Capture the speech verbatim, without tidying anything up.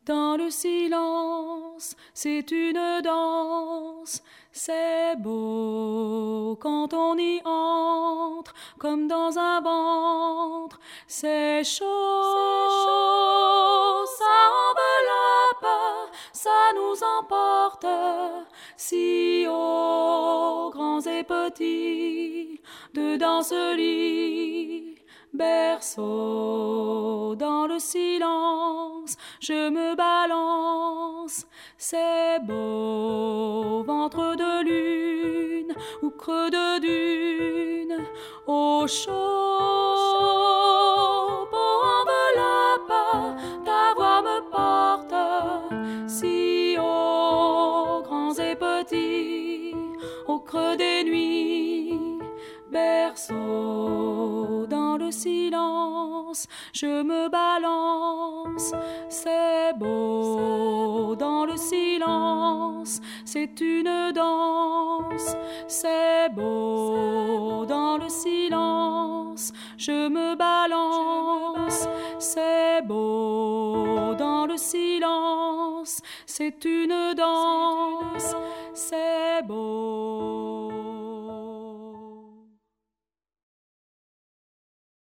dans le silence, c'est une danse. C'est beau quand on y entre, comme dans un ventre. C'est chaud, c'est chaud, ça enveloppe, ça nous emporte, si haut, grands et petits, dedans ce lit. Berceau, dans le silence, je me balance. C'est beau, ventre de lune ou creux de dune, au chaud, beau enveloppe, ta voix me porte, si haut, grands et petits, au creux des nuits. Berceau, dans le silence, je me balance. C'est beau, dans le silence, c'est une danse. C'est beau, dans le silence, je me balance. C'est beau, dans le silence, c'est une danse.